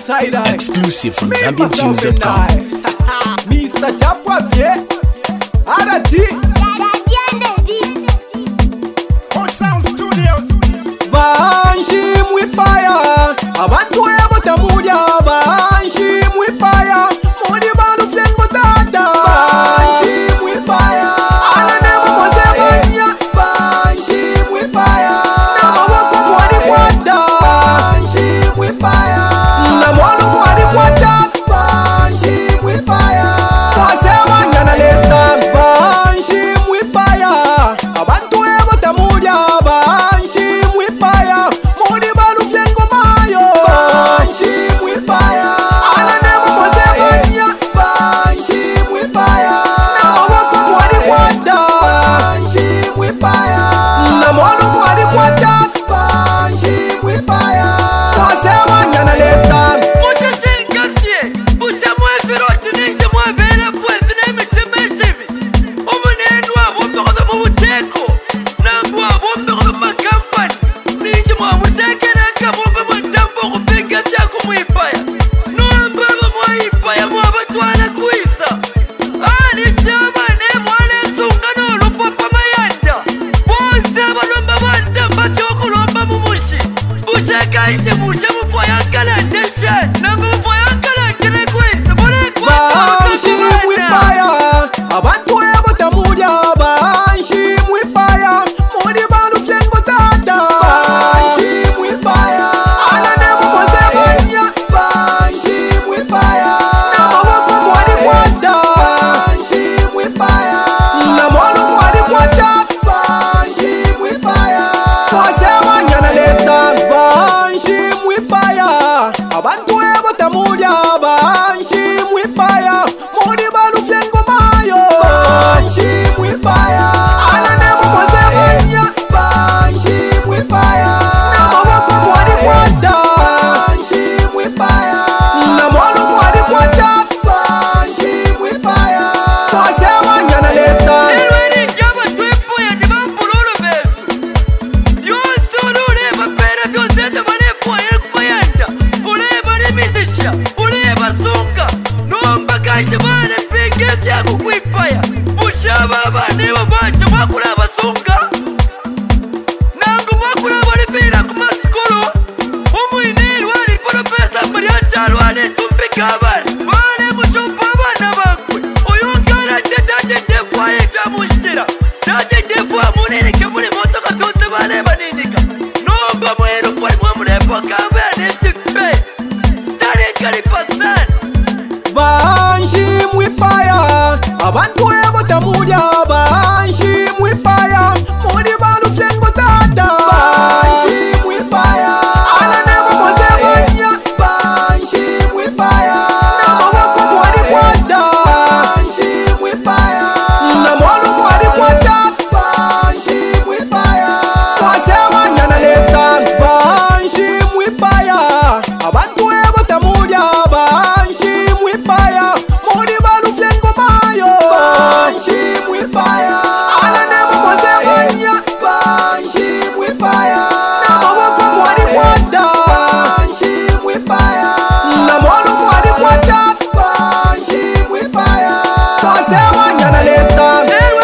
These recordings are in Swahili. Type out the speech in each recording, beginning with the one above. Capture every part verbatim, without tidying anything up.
Exclusive from Zambian Tunes dot com. Mister Chapwavye Arati All Sound Studios. Banshi mwipaya abantu ebotamuja banshi mwipaya mudi banu flengo tata banshi mwipaya alane mwaze banya banshi mwipaya na mawako mwadi kwata banshi mwipaya na mwanu mwadi kwata banshi mwipaya mwase banya na lesa banshi mwipaya abantu ebotamuja banshi mwipaya mudi banu flengo mayo banshi mwipaya alane mwaze banya banshi mwipaya na mawako mwadi kwata banshi mwipaya na mwanu mwadi kwata banshi mwipaya mwase banya na lesa banshi mwipaya abantu ebotamuja banshi mwipaya mudi banu flengo tata banshi mwipaya alane mwaze banya banshi mwipaya na mawako mwadi kwata banshi mwipaya na mwanu mwadi kwata banshi mwipaya mwase banya na lesa banshi mwipaya abantu ebotamuja banshi mwipaya mudi banu flengo mayo banshi mwipaya alane mwaze banya banshi mwipaya na mawako mwadi kwata banshi mwipaya na mwanu mwadi kwata banshi mwipaya mwase banya na lesa banshi mwipaya abantu ebotamuja banshi mwipaya mudi banu flengo tata banshi mwipaya alane mwaze banya banshi mwipaya na mawako mwadi kwata banshi mwipaya na mwanu mwadi kwata banshi mwipaya mwase banya na lesa banshi mwipaya abantu ebotamuja banshi mwipaya mudi banu flengo mayo banshi mwipaya alane mwaze banya banshi mwipaya na mawako mwadi kwata banshi mwipaya na mwanu mwadi kwata banshi mwipaya mwase banya na lesa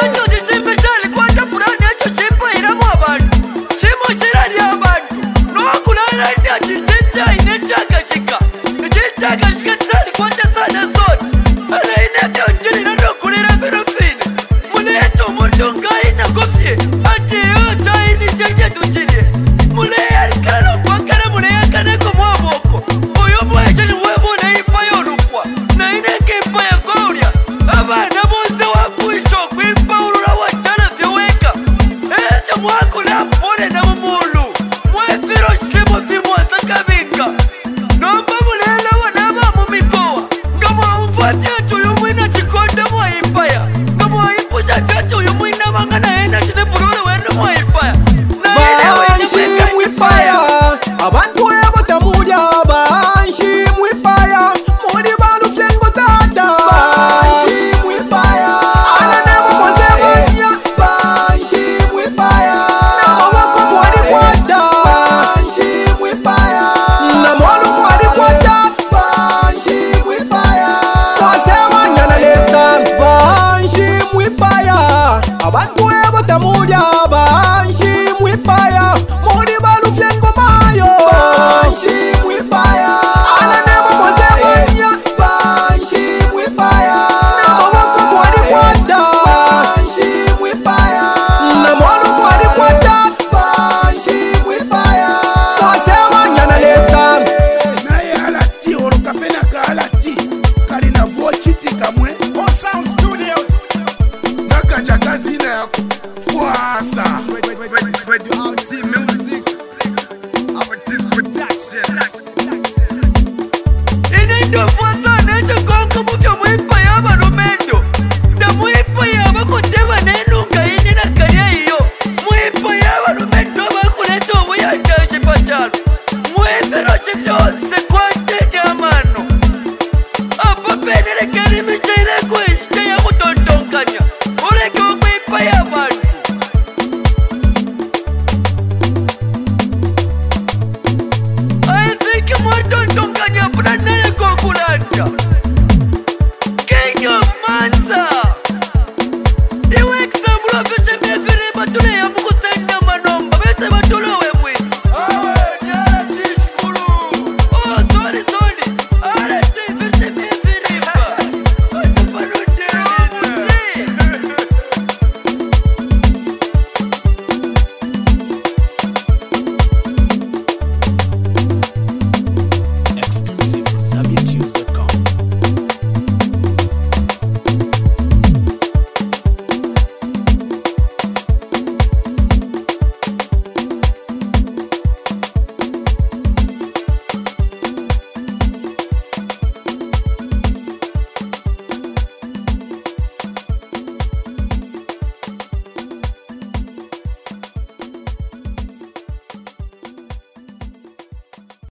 banshi mwipaya abantu ebotamuja banshi mwipaya mudi banu flengo tata banshi mwipaya alane mwaze banya banshi mwipaya na mawako Radio R T Music, Artist Production. Inendo fuata necho kongo mucho mwipa ya barumendo. Da mwipa ya bakuteva nenunga ini na karia iyo. Mwipa ya barumendo bakuleto muya jashi pachalo. Mwese roche vyose